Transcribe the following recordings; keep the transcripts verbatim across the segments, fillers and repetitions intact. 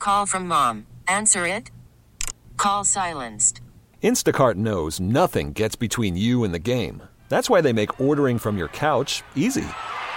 Call from mom. Answer it. Call silenced. Instacart knows nothing gets between you and the game. That's why they make ordering from your couch easy.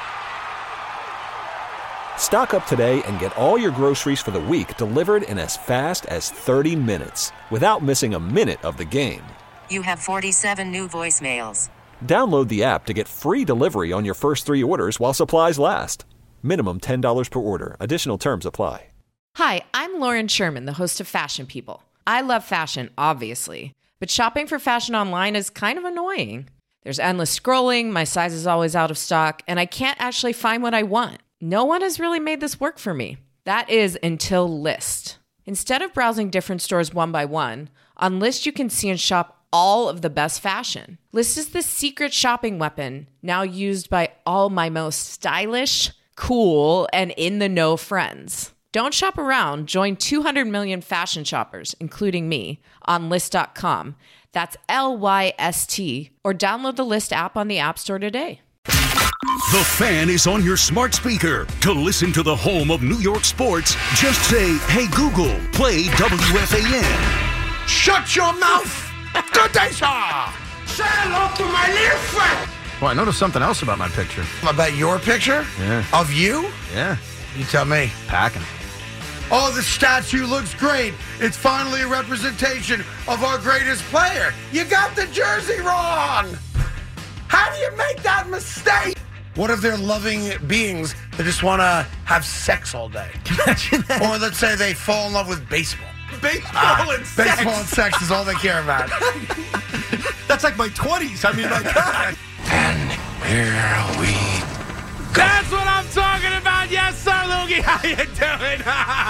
Stock up today and get all your groceries for the week delivered in as fast as thirty minutes without missing a minute of the game. You have forty-seven new voicemails. Download the app to get free delivery on your first three orders while supplies last. Minimum ten dollars per order. Additional terms apply. Hi, I'm Lauren Sherman, the host of Fashion People. I love fashion, obviously, but shopping for fashion online is kind of annoying. There's endless scrolling, my size is always out of stock, and I can't actually find what I want. No one has really made this work for me. That is until Lyst. Instead of browsing different stores one by one, on Lyst you can see and shop all of the best fashion. Lyst is the secret shopping weapon now used by all my most stylish, cool, and in-the-know friends. Don't shop around. Join two hundred million fashion shoppers, including me, on Lyst dot com. That's L Y S T, or download the Lyst app on the App Store today. The Fan is on your smart speaker. To listen to the home of New York sports, just say, "Hey Google, play W F A N." Shut your mouth! Good day, sir! Say hello to my little friend! Well, I noticed something else about my picture. About your picture? Yeah. Of you? Yeah. You tell me. Packing. Oh, the statue looks great. It's finally a representation of our greatest player. You got the jersey wrong. How do you make that mistake? What if they're loving beings that just want to have sex all day? Imagine that. Or let's say they fall in love with baseball. Baseball Ah, and sex. Baseball and sex is all they care about. That's like my twenties. I mean, my God. And here we go. That's what I'm talking about. Yes, sir, Loogie. How you doing?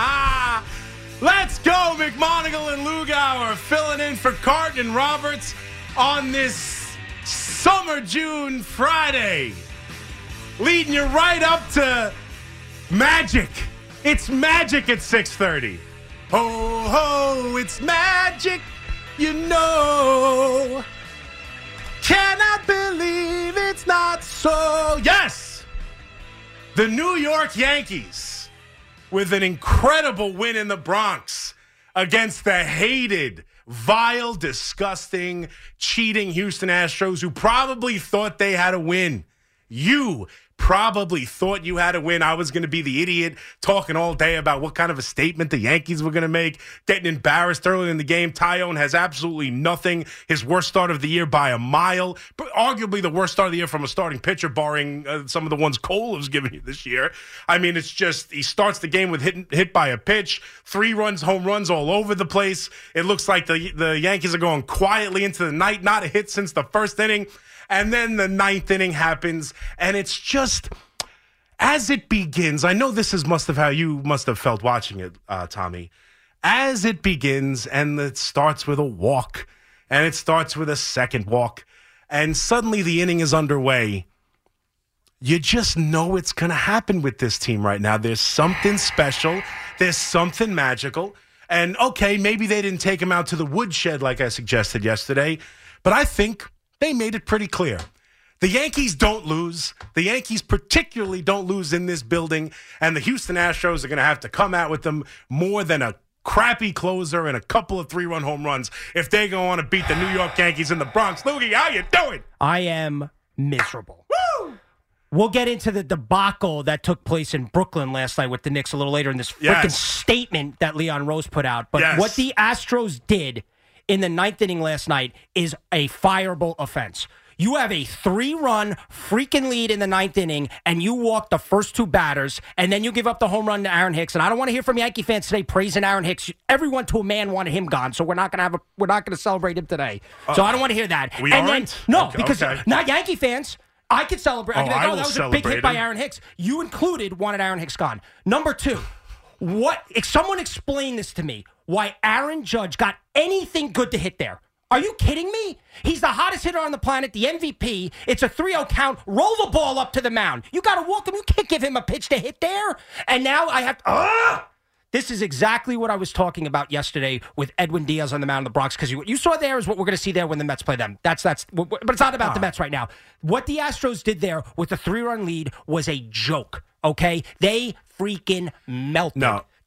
Let's go. McMonagle and Lugauer filling in for Carton and Roberts on this summer June Friday. Leading you right up to magic. It's magic at six thirty. Ho, ho, it's magic, you know. Cannot believe it's not so. Yes! The New York Yankees with an incredible win in the Bronx against the hated, vile, disgusting, cheating Houston Astros who probably thought they had a win. You probably thought you had to win. I was going to be the idiot talking all day about what kind of a statement the Yankees were going to make, getting embarrassed early in the game. Tyone has absolutely nothing. His worst start of the year by a mile, but arguably the worst start of the year from a starting pitcher, barring uh, some of the ones Cole has given you this year. I mean, it's just he starts the game with hit, hit by a pitch, three runs, home runs all over the place. It looks like the, the Yankees are going quietly into the night, not a hit since the first inning. And then the ninth inning happens, and it's just, as it begins, I know this is must have how you must have felt watching it, uh, Tommy. As it begins, and it starts with a walk, and it starts with a second walk, and suddenly the inning is underway, you just know it's going to happen with this team right now. There's something special. There's something magical. And, okay, maybe they didn't take him out to the woodshed like I suggested yesterday, but I think they made it pretty clear. The Yankees don't lose. The Yankees particularly don't lose in this building. And the Houston Astros are going to have to come out with them more than a crappy closer and a couple of three-run home runs if they're going to want to beat the New York Yankees in the Bronx. Loogie, how you doing? I am miserable. Woo! We'll get into the debacle that took place in Brooklyn last night with the Knicks a little later in this freaking Yes. statement that Leon Rose put out. But Yes. what the Astros did in the ninth inning last night is a fireable offense. You have a three-run freaking lead in the ninth inning, and you walk the first two batters, and then you give up the home run to Aaron Hicks. And I don't want to hear from Yankee fans today praising Aaron Hicks. Everyone to a man wanted him gone, so we're not going to have a we're not going to celebrate him today. So uh, I don't want to hear that. We and aren't? Then, no, okay, because okay. not Yankee fans. I could celebrate. I Oh, could be like, I oh, will that was a big hit celebrate by him. Aaron Hicks. You included wanted Aaron Hicks gone. Number two, what? If someone explain this to me, why Aaron Judge got anything good to hit there? Are you kidding me? He's the hottest hitter on the planet, the M V P. It's a three oh count. Roll the ball up to the mound. You got to walk him. You can't give him a pitch to hit there. And now I have to... Uh, this is exactly what I was talking about yesterday with Edwin Diaz on the mound of the Bronx, because what you saw there is what we're going to see there when the Mets play them. That's that's. But it's not about the Mets right now. What the Astros did there with the three-run lead was a joke, okay? They freaking melted. No.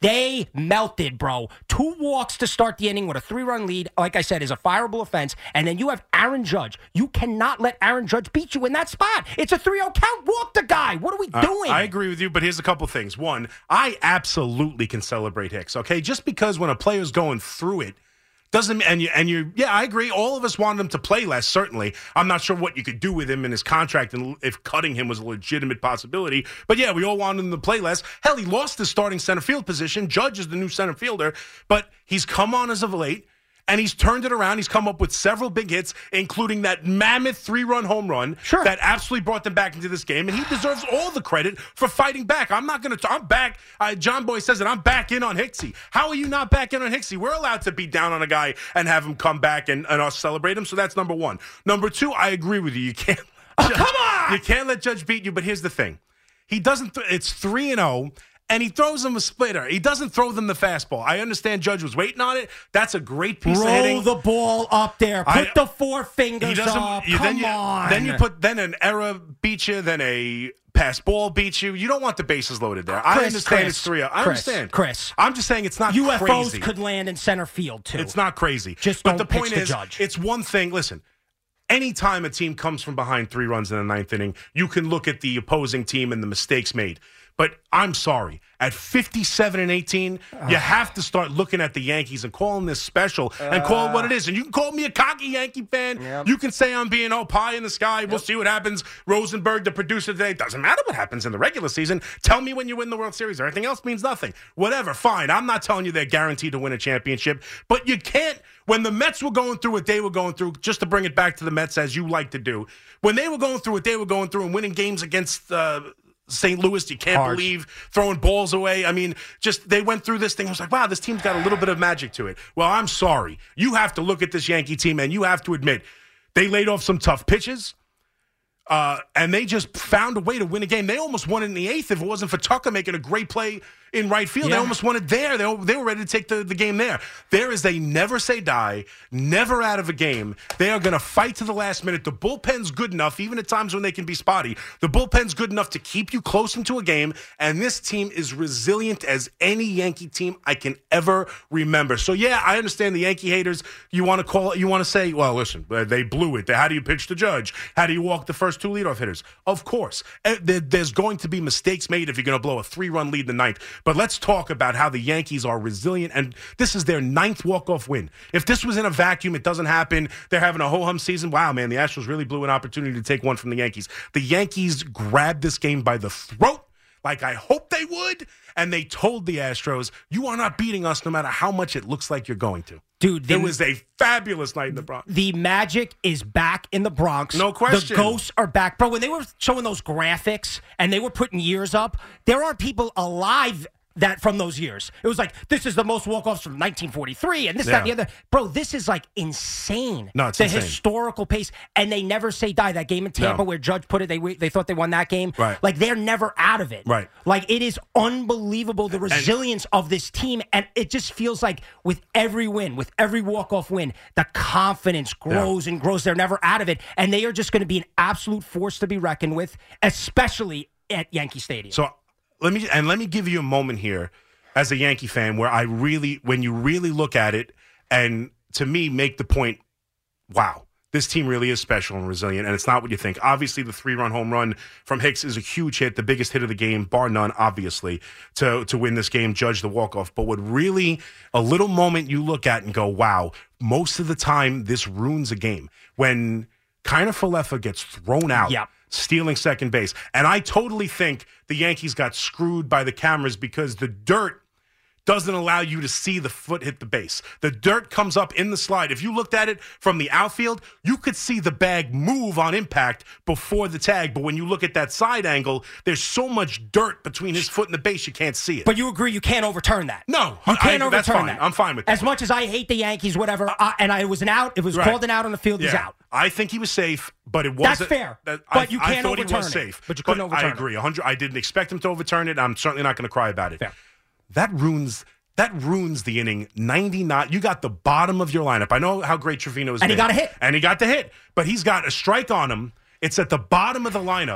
They melted, bro. Two walks to start the inning with a three-run lead, like I said, is a fireable offense. And then you have Aaron Judge. You cannot let Aaron Judge beat you in that spot. It's a three oh count. Walk the guy. What are we doing? Uh, I agree with you, but here's a couple things. One, I absolutely can celebrate Hicks, okay? Just because when a player's going through it, doesn't and you and you yeah, I agree. All of us wanted him to play less, certainly. I'm not sure what you could do with him in his contract and if cutting him was a legitimate possibility. But yeah, we all wanted him to play less. Hell, he lost his starting center field position. Judge is the new center fielder, but he's come on as of late. And he's turned it around. He's come up with several big hits, including that mammoth three-run home run sure. that absolutely brought them back into this game. And he deserves all the credit for fighting back. I'm not going to – I'm back. Uh, John Boy says that I'm back in on Hicksy. How are you not back in on Hicksy? We're allowed to beat down on a guy and have him come back and, and us celebrate him. So that's number one. Number two, I agree with you. You can't – oh, come on! You can't let Judge beat you. But here's the thing. He doesn't th- – it's three and oh. And he throws them a splitter. He doesn't throw them the fastball. I understand Judge was waiting on it. That's a great piece Roll of hitting. Roll the ball up there. Put I, the four fingers he doesn't, up. You, Come then you, on. Then you put then an error beats you. Then a pass ball beats you. You don't want the bases loaded there. Chris, I understand Chris, it's three. I Chris, understand, Chris. I'm just saying it's not U F Os crazy. Could land in center field too. It's not crazy. Just but don't the point pitch is, the Judge. It's one thing. Listen. Anytime a team comes from behind three runs in the ninth inning, you can look at the opposing team and the mistakes made. But I'm sorry, at fifty-seven and eighteen, uh, you have to start looking at the Yankees and calling this special uh, and call it what it is. And you can call me a cocky Yankee fan. Yep. You can say I'm being, oh, pie in the sky. We'll yep. see what happens. Rosenberg, the producer today, doesn't matter what happens in the regular season. Tell me when you win the World Series. Everything else means nothing. Whatever, fine. I'm not telling you they're guaranteed to win a championship. But you can't, when the Mets were going through what they were going through, just to bring it back to the Mets as you like to do, when they were going through what they were going through and winning games against uh, Saint Louis, you can't Harsh. believe, throwing balls away. I mean, just they went through this thing. I was like, wow, this team's got a little bit of magic to it. Well, I'm sorry. You have to look at this Yankee team, and you have to admit, they laid off some tough pitches, uh, and they just found a way to win a game. They almost won it in the eighth if it wasn't for Tucker making a great play in right field. Yeah. They almost won it there. They, they were ready to take the, the game there. There is a never say die, never out of a game. They are going to fight to the last minute. The bullpen's good enough, even at times when they can be spotty. The bullpen's good enough to keep you close into a game, and this team is resilient as any Yankee team I can ever remember. So, yeah, I understand the Yankee haters. You want to call it, you want to say, well, listen, they blew it. How do you pitch the Judge? How do you walk the first two leadoff hitters? Of course. There's going to be mistakes made if you're going to blow a three-run lead in the ninth. But let's talk about how the Yankees are resilient, and this is their ninth walk-off win. If this was in a vacuum, it doesn't happen. They're having a ho-hum season. Wow, man, the Astros really blew an opportunity to take one from the Yankees. The Yankees grabbed this game by the throat, like I hope they would, and they told the Astros, you are not beating us no matter how much it looks like you're going to. Dude, the, it was a fabulous night in the Bronx. The magic is back in the Bronx. No question. The ghosts are back. Bro, when they were showing those graphics and they were putting years up, there are people alive that from those years. It was like, this is the most walk-offs from nineteen forty-three and this, yeah. that, and the other. Bro, this is like insane. No, it's the insane. historical pace. And they never say die. That game in Tampa no. where Judge put it, they they thought they won that game. Right. Like, they're never out of it. Right. Like, it is unbelievable, the resilience and, of this team. And it just feels like with every win, with every walk-off win, the confidence grows yeah. and grows. They're never out of it. And they are just going to be an absolute force to be reckoned with, especially at Yankee Stadium. So, Let me and let me give you a moment here as a Yankee fan where I really, when you really look at it and to me make the point, wow, this team really is special and resilient, and it's not what you think. Obviously, the three-run home run from Hicks is a huge hit, the biggest hit of the game, bar none, obviously, to, to win this game, Judge the walk-off. But what really, a little moment you look at and go, wow, most of the time this ruins a game. When Kiner-Falefa gets thrown out. Yep. Stealing second base. And I totally think the Yankees got screwed by the cameras because the dirt doesn't allow you to see the foot hit the base. The dirt comes up in the slide. If you looked at it from the outfield, you could see the bag move on impact before the tag. But when you look at that side angle, there's so much dirt between his foot and the base, you can't see it. But you agree you can't overturn that? No. You can't I, overturn that's fine. that. I'm fine with that. As much as I hate the Yankees, whatever, uh, and I, it was an out, it was right. called an out on the field, yeah. he's out. I think he was safe, but it wasn't. That's fair. That, but I, you can't I thought overturn he was it. safe. But you couldn't but overturn I agree. it. one hundred I didn't expect him to overturn it. I'm certainly not going to cry about it. Fair. That ruins That ruins the inning. ninety-nine You got the bottom of your lineup. I know how great Trevino is. And he got a hit. And he got the hit. But he's got a strike on him. It's at the bottom of the lineup.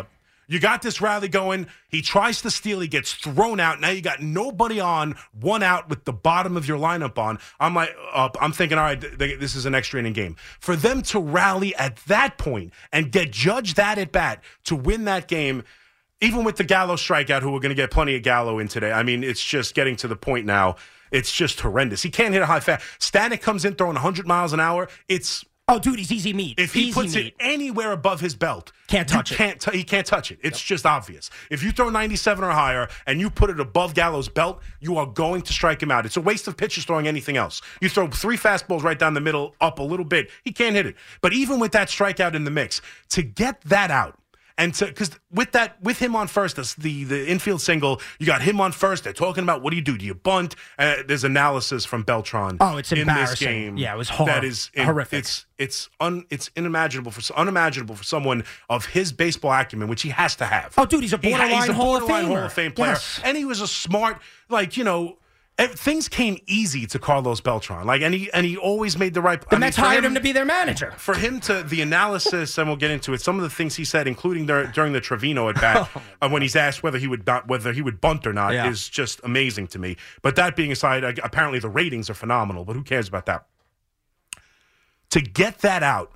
You got this rally going. He tries to steal. He gets thrown out. Now you got nobody on, one out with the bottom of your lineup on. I'm like, uh, I'm thinking, all right, th- th- this is an extra inning game. For them to rally at that point and get Judge that at bat to win that game, even with the Gallo strikeout, who we're going to get plenty of Gallo in today. I mean, it's just getting to the point now. It's just horrendous. He can't hit a high fast. Stanek comes in throwing one hundred miles an hour. It's Oh, dude, he's easy meat. If he easy puts meat. it anywhere above his belt, can't touch you it. Can't t- he can't touch it. It's yep. just obvious. If you throw ninety-seven or higher and you put it above Gallo's belt, you are going to strike him out. It's a waste of pitchers throwing anything else. You throw three fastballs right down the middle, up a little bit, he can't hit it. But even with that strikeout in the mix, to get that out, and to because with that with him on first, the the infield single, you got him on first. They're talking about what do you do? Do you bunt? Uh, there's analysis from Beltran. Oh, it's in embarrassing. This game. Yeah, it was horrible. That is in, horrific. It's it's un, it's unimaginable for unimaginable for someone of his baseball acumen, which he has to have. Oh, dude, he's a borderline, he, he's a Hall, borderline of Hall of Fame player, yes. and he was a smart, like you know. Things came easy to Carlos Beltran, like, and he and he always made the right. The I Mets mean, hired him, him to be their manager. For him to the analysis, and we'll get into it. Some of the things he said, including der, during the Trevino at bat, uh, when he's asked whether he would not, whether he would bunt or not, yeah. is just amazing to me. But that being aside, uh, apparently the ratings are phenomenal. But who cares about that? To get that out,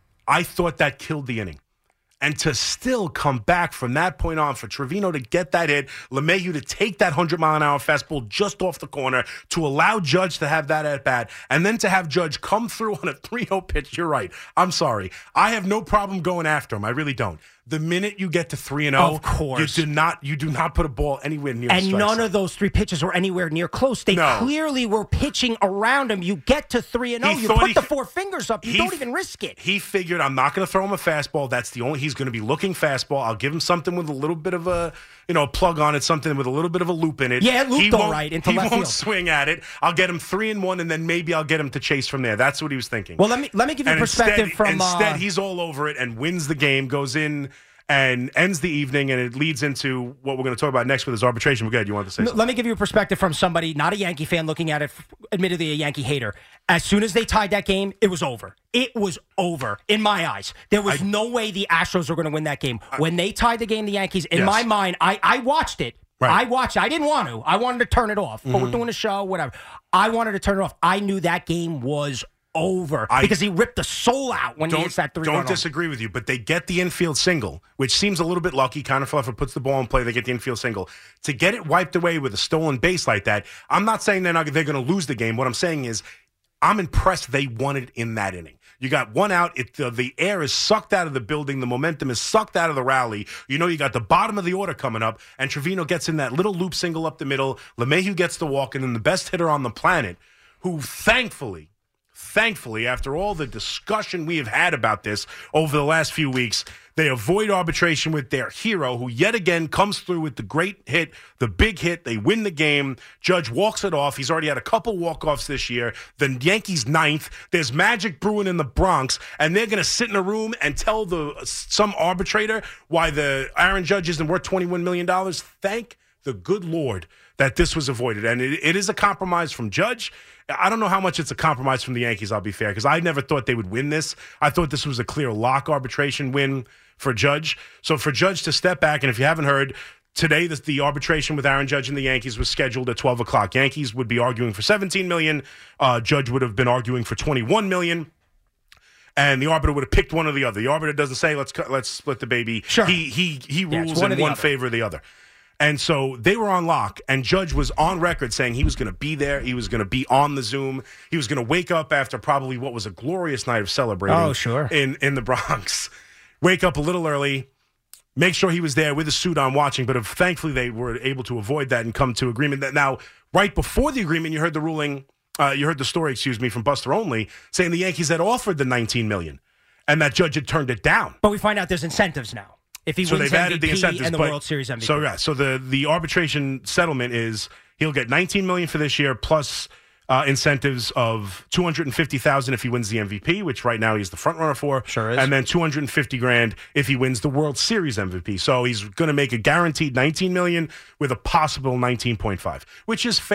I thought that killed the inning. And to still come back from that point on for Trevino to get that hit, LeMahieu to take that one hundred mile an hour fastball just off the corner, to allow Judge to have that at bat, and then to have Judge come through on a three oh pitch. You're right. I'm sorry. I have no problem going after him. I really don't. The minute you get to three and oh, of course. you do not you do not put a ball anywhere near. And the strike none zone. of those three pitches were anywhere near close. They No. clearly were pitching around him. You get to three and oh, you thought put he- the four fingers up. You he- don't even risk it. He figured, I'm not going to throw him a fastball. That's the only. He's going to be looking fastball. I'll give him something with a little bit of a, you know, plug on it, something with a little bit of a loop in it. Yeah, it looped he all won't- right into He left won't field. swing at it. I'll get him three and one, and then maybe I'll get him to chase from there. That's what he was thinking. Well, let me let me give you and perspective instead, from. Instead, uh, he's all over it and wins the game, goes in and ends the evening, and it leads into what we're going to talk about next with his arbitration. We're good. You wanted to say something? Let me give you a perspective from somebody, not a Yankee fan, looking at it, admittedly a Yankee hater. As soon as they tied that game, it was over. It was over in my eyes. There was I, no way the Astros were going to win that game. I, when they tied the game, the Yankees, in yes. my mind, I, I watched it. Right. I watched it. I didn't want to. I wanted to turn it off. But mm-hmm. we're doing a show, whatever. I wanted to turn it off. I knew that game was over I, because he ripped the soul out when he hits that three. Don't disagree with you, but they get the infield single, which seems a little bit lucky. Connor Fluffer puts the ball in play. They get the infield single. To get it wiped away with a stolen base like that, I'm not saying they're not they're going to lose the game. What I'm saying is, I'm impressed they won it in that inning. You got one out. It, the, the air is sucked out of the building. The momentum is sucked out of the rally. You know, you got the bottom of the order coming up, and Trevino gets in that little loop single up the middle. LeMahieu gets the walk, and then the best hitter on the planet, who thankfully, thankfully, after all the discussion we have had about this over the last few weeks, they avoid arbitration with their hero, who yet again comes through with the great hit, the big hit. They win the game. Judge walks it off. He's already had a couple walk-offs this year. The Yankees ninth. There's magic brewing in the Bronx, and they're going to sit in a room and tell the some arbitrator why the Aaron Judge isn't worth twenty-one million dollars. Thank the good Lord that this was avoided. And it, it is a compromise from Judge. I don't know how much it's a compromise from the Yankees, I'll be fair, because I never thought they would win this. I thought this was a clear lock arbitration win for Judge. So for Judge to step back, and if you haven't heard, today the, the arbitration with Aaron Judge and the Yankees was scheduled at twelve o'clock. Yankees would be arguing for seventeen million dollars. Uh, Judge would have been arguing for twenty-one million dollars. And the arbiter would have picked one or the other. The arbiter doesn't say, let's cut, let's split the baby. Sure. He, he, he Yeah, rules one in or one the favor of the other. And so they were on lock, and Judge was on record saying he was going to be there. He was going to be on the Zoom. He was going to wake up after probably what was a glorious night of celebrating Oh, sure. in, in the Bronx. Wake up a little early, make sure he was there with a suit on watching, but if, thankfully they were able to avoid that and come to agreement. That now, right before the agreement, you heard the ruling, uh, you heard the story, excuse me, from Buster Olney, saying the Yankees had offered the nineteen million dollars, and that Judge had turned it down. But we find out there's incentives now. If he So wins they've M V P added the incentives and the but- World Series M V P. So yeah, so the the arbitration settlement is he'll get nineteen million dollars for this year plus uh, incentives of two hundred fifty thousand dollars if he wins the M V P, which right now he's the front runner for. Sure is. And then two hundred fifty grand if he wins the World Series M V P. So he's going to make a guaranteed nineteen million dollars with a possible nineteen point five, which is fair.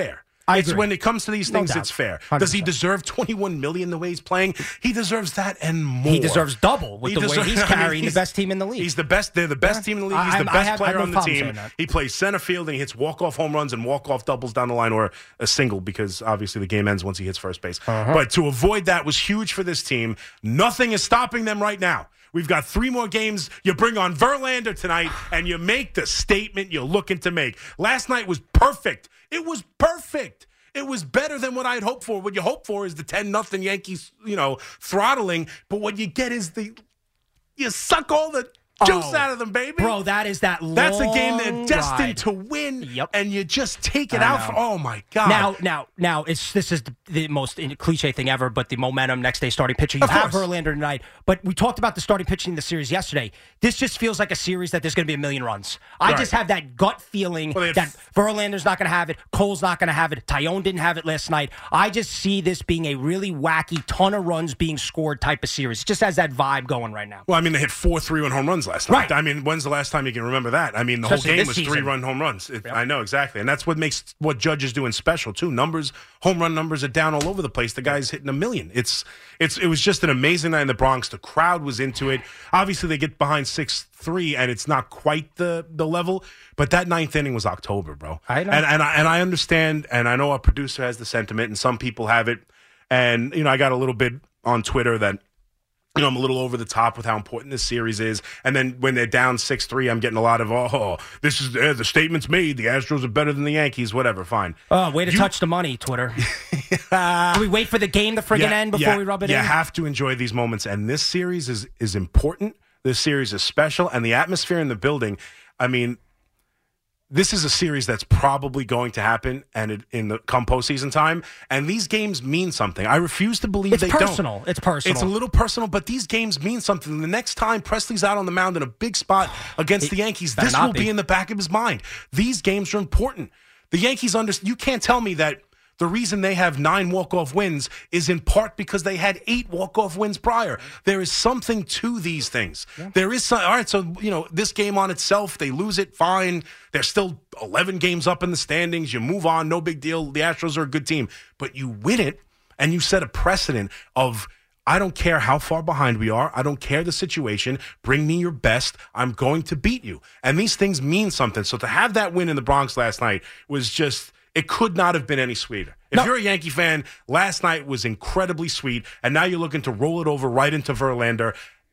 I it's agree. when it comes to these No things, doubt. it's fair. one hundred percent. Does he deserve twenty-one million dollars the way he's playing? He deserves that and more. He deserves double with He the way deserves- he's I mean, carrying he's- the best team in the league. He's the best. They're the best Yeah. team in the league. He's I- the I best have- I player have no on the problem team. saying that. He plays center field and he hits walk-off home runs and walk-off doubles down the line, or a single, because obviously the game ends once he hits first base. Uh-huh. But to avoid that was huge for this team. Nothing is stopping them right now. We've got three more games. You bring on Verlander tonight, and you make the statement you're looking to make. Last night was perfect. It was perfect. It was better than what I had hoped for. What you hope for is the ten nothing Yankees, you know, throttling. But what you get is the you suck all the juice Oh, out of them, baby. Bro, that is that long That's a game they're destined ride. to win. Yep. And you just take it I out. know. For, oh, my God. Now, now, now, it's this is the, the most cliche thing ever, but the momentum, next day starting pitcher. You Of have course. Verlander tonight, but we talked about the starting pitching in the series yesterday. This just feels like a series that there's going to be a million runs. I Right. just have that gut feeling Well, they had that f- Verlander's not going to have it, Cole's not going to have it, Tyone didn't have it last night. I just see this being a really wacky, ton of runs being scored type of series. It just has that vibe going right now. Well, I mean, they hit four three-run home runs last night. Right. I mean, when's the last time you can remember that? I mean, the Especially whole game this was season. three-run home runs. It, I know, exactly. And that's what makes what Judge is doing special, too. Numbers, home run numbers are down all over the place. The guy's hitting a million. It's it's It was just an amazing night in the Bronx. The crowd was into it. Obviously, they get behind six three, and it's not quite the, the level. But that ninth inning was October, bro. I know. And, and, I, and I understand, and I know our producer has the sentiment, and some people have it. And, you know, I got a little bit on Twitter that, you know, I'm a little over the top with how important this series is. And then when they're down six three, I'm getting a lot of, oh, this is uh, the statement's made. The Astros are better than the Yankees. Whatever, fine. Oh, way to You- touch the money, Twitter. Can we wait for the game to friggin' end before yeah, we rub it you in? You have to enjoy these moments. And this series is is important. This series is special. And the atmosphere in the building, I mean, this is a series that's probably going to happen and it, in the come postseason time. And these games mean something. I refuse to believe It's they personal. don't. It's personal. It's a little personal, but these games mean something. The next time Presley's out on the mound in a big spot against It the Yankees, better this not will be be. in the back of his mind. These games are important. The Yankees understand. You can't tell me that the reason they have nine walk-off wins is in part because they had eight walk-off wins prior. There is something to these things. Yeah. There is some, all right, so, you know, this game on itself, they lose it, fine. They're still eleven games up in the standings. You move on, no big deal. The Astros are a good team. But you win it, and you set a precedent of, I don't care how far behind we are. I don't care the situation. Bring me your best. I'm going to beat you. And these things mean something. So to have that win in the Bronx last night was just, it could not have been any sweeter. If No. you're a Yankee fan, last night was incredibly sweet. And now you're looking to roll it over right into Verlander,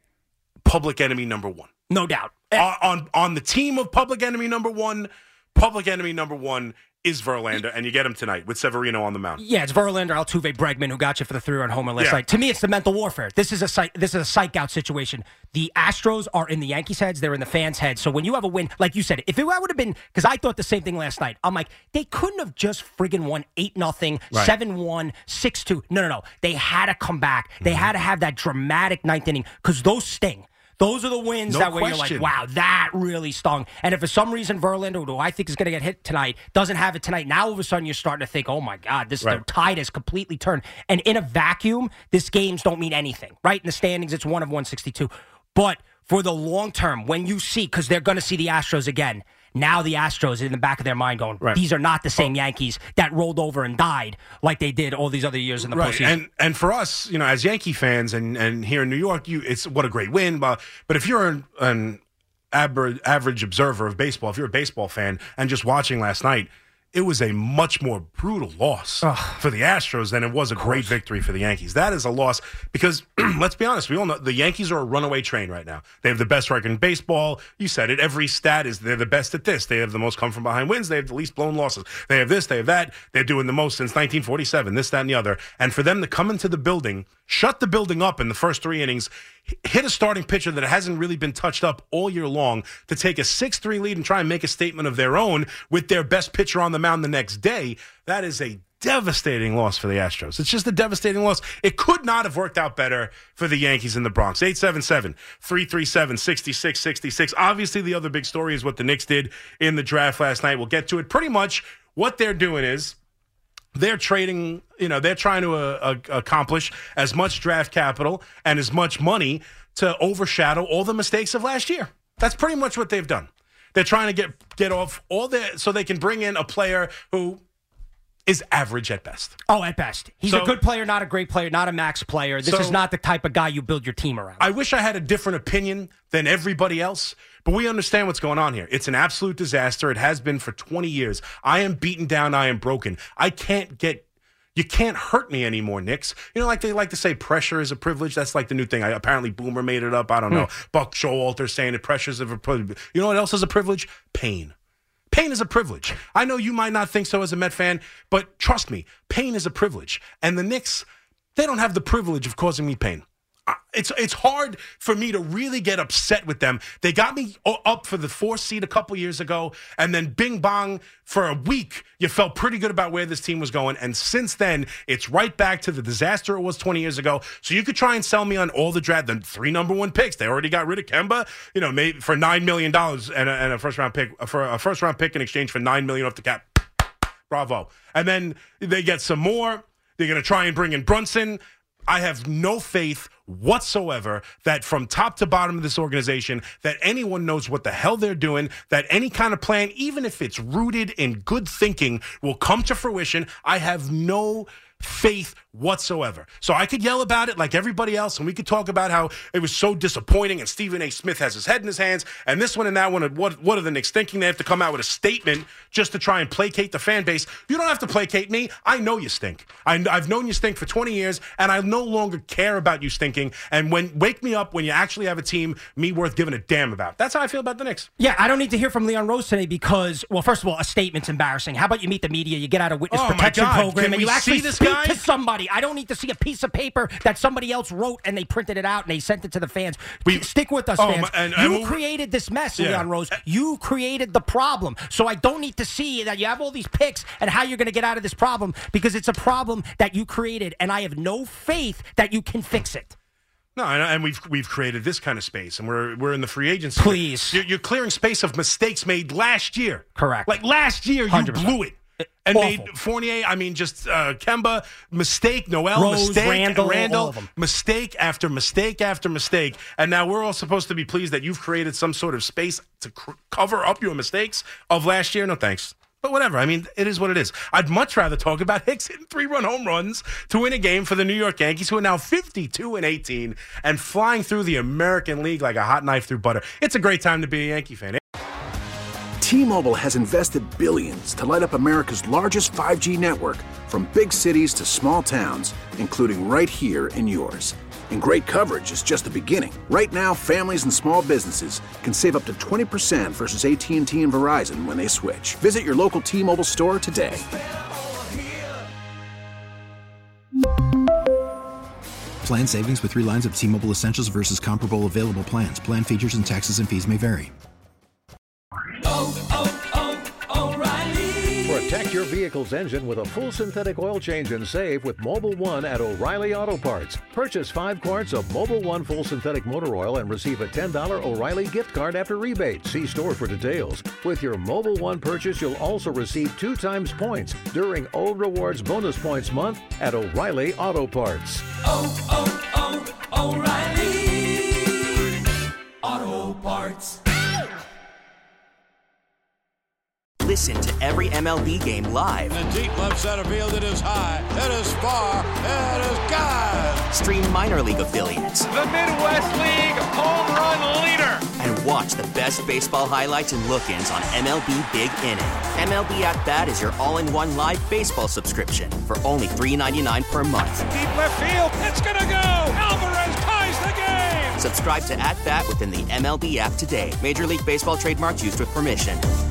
public enemy number one. No doubt. On, on, on the team of public enemy number one, public enemy number one is Verlander, and you get him tonight with Severino on the mound. Yeah, it's Verlander, Altuve, Bregman who got you for the three-run homer last Yeah. night. To me, it's the mental warfare. This is a psych, this is a psych out situation. The Astros are in the Yankees' heads. They're in the fans' heads. So when you have a win, like you said, if it would have been, because I thought the same thing last night. I'm like, they couldn't have just friggin' won eight nothing, Right. seven one, six two. No, no, no. They had to come back. They Mm-hmm. had to have that dramatic ninth inning because those sting. Those are the wins No that where question. you're like, wow, that really stung. And if for some reason Verlander, who I think is going to get hit tonight, doesn't have it tonight, now all of a sudden you're starting to think, oh my God, this Right. the tide has completely turned. And in a vacuum, this games don't mean anything, right? In the standings, it's one of one sixty-two. But for the long term, when you see, because they're going to see the Astros again, now the Astros in the back of their mind going, Right. these are not the same Yankees that rolled over and died like they did all these other years in the Right, postseason. and and for us, you know, as Yankee fans, and, and here in New York, you it's what a great win. But but if you're an, an average average observer of baseball, if you're a baseball fan and just watching last night, it was a much more brutal loss for the Astros than it was a great victory for the Yankees. That is a loss because, let's be honest, we all know the Yankees are a runaway train right now. They have the best record in baseball. You said it. Every stat is they're the best at this. They have the most come-from-behind wins. They have the least blown losses. They have this. They have that. They're doing the most since nineteen forty-seven, this, that, and the other. And for them to come into the building, shut the building up in the first three innings, hit a starting pitcher that hasn't really been touched up all year long to take a six three lead and try and make a statement of their own with their best pitcher on the mound the next day, that is a devastating loss for the Astros. It's just a devastating loss. It could not have worked out better for the Yankees in the Bronx. eight seven seven, three three seven, six six six six. Obviously, the other big story is what the Knicks did in the draft last night. We'll get to it. Pretty much what they're doing is they're trading, you know, they're trying to uh, uh, accomplish as much draft capital and as much money to overshadow all the mistakes of last year. That's pretty much what they've done. They're trying to get get off all their, so they can bring in a player who is average at best. Oh, at best. He's So- a good player, not a great player, not a max player. This So- is not the type of guy you build your team around. I wish I had a different opinion than everybody else, but we understand what's going on here. It's an absolute disaster. It has been for twenty years. I am beaten down. I am broken. I can't get, you can't hurt me anymore, Knicks. You know, like they like to say pressure is a privilege. That's like the new thing. I, apparently Boomer made it up. I don't know. Buck Showalter saying that pressure is a privilege. You know what else is a privilege? Pain. Pain is a privilege. I know you might not think so as a Met fan, but trust me, pain is a privilege. And the Knicks, they don't have the privilege of causing me pain. It's it's hard for me to really get upset with them. They got me up for the fourth seed a couple years ago, and then bing bong, for a week, you felt pretty good about where this team was going. And since then, it's right back to the disaster it was twenty years ago. So you could try and sell me on all the draft, the three number one picks. They already got rid of Kemba, you know, maybe for nine million dollars and a, and a first round pick, for a first round pick in exchange for nine million dollars off the cap. Bravo. And then they get some more. They're going to try and bring in Brunson. I have no faith whatsoever that from top to bottom of this organization, that anyone knows what the hell they're doing, that any kind of plan, even if it's rooted in good thinking, will come to fruition. I have no faith whatsoever. So I could yell about it like everybody else, and we could talk about how it was so disappointing, and Stephen A. Smith has his head in his hands, and this one and that one, and what, what are the Knicks thinking? They have to come out with a statement just to try and placate the fan base. You don't have to placate me. I know you stink. I, I've known you stink for twenty years, and I no longer care about you stinking. And when wake me up when you actually have a team me worth giving a damn about. That's how I feel about the Knicks. Yeah, I don't need to hear from Leon Rose today because, well, first of all, a statement's embarrassing. How about you meet the media, you get out of witness Oh, my protection God. program, Can and we you actually see this speak guy? to somebody. I don't need to see a piece of paper that somebody else wrote and they printed it out and they sent it to the fans. We- Stick with us, Oh, fans. my- and- you and we'll- created this mess, Yeah. Leon Rose. You created the problem. So I don't need to see that you have all these picks and how you're going to get out of this problem because it's a problem that you created, and I have no faith that you can fix it. No, and, and we've we've created this kind of space, and we're we're in the free agency. Please. You're, you're clearing space of mistakes made last year. Correct. Like last year, one you hundred percent. blew it. And Awful. made Fournier, I mean, just uh, Kemba, mistake, Noel, Rose, mistake, Randall, Randall all of them. mistake after mistake after mistake. And now we're all supposed to be pleased that you've created some sort of space to cr- cover up your mistakes of last year. No thanks. But whatever. I mean, it is what it is. I'd much rather talk about Hicks hitting three-run home runs to win a game for the New York Yankees, who are now fifty-two and eighteen and flying through the American League like a hot knife through butter. It's a great time to be a Yankee fan. T-Mobile has invested billions to light up America's largest five G network, from big cities to small towns, including right here in yours. And great coverage is just the beginning. Right now, families and small businesses can save up to twenty percent versus A T and T and Verizon when they switch. Visit your local T-Mobile store today. Plan savings with three lines of T-Mobile Essentials versus comparable available plans. Plan features and taxes and fees may vary. Protect your vehicle's engine with a full synthetic oil change and save with Mobil one at O'Reilly Auto Parts. Purchase five quarts of Mobil one full synthetic motor oil and receive a ten dollars O'Reilly gift card after rebate. See store for details. With your Mobil one purchase, you'll also receive two times points during O Rewards Bonus Points Month at O'Reilly Auto Parts. Oh, oh, oh, O'Reilly Auto Parts. Listen to every M L B game live. In the deep left center field, it is high, it is far, it is gone. Stream minor league affiliates. The Midwest League home run leader. And watch the best baseball highlights and look-ins on M L B Big Inning. M L B At Bat is your all-in-one live baseball subscription for only three dollars and ninety-nine cents per month. Deep left field, it's gonna go. Alvarez ties the game. Subscribe to At Bat within the M L B app today. Major League Baseball trademarks used with permission.